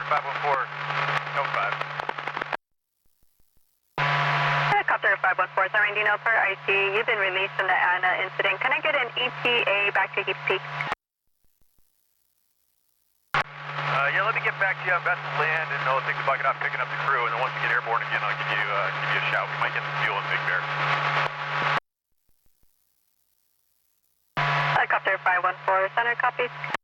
514, no 5. Helicopter 514, Sorrentino per IC. You've been released from the Anna incident. Can I get an ETA back to Heaps Peak? Yeah, let me get back to you on vessel land, and it'll take the bucket off picking up the crew, and then once we get airborne again, I'll give you a shout. We might get some fuel in Big Bear. Helicopter 514, center copies.